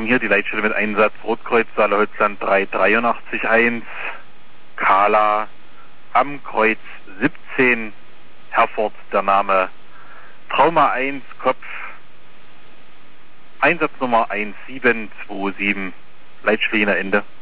hier die Leitstelle mit Einsatz Rotkreuz Saale-Holzland 3881, Kala am Kreuz 17, Herford, der Name Trauma 1, Kopf, Einsatznummer 1727, Leitstelle Ende.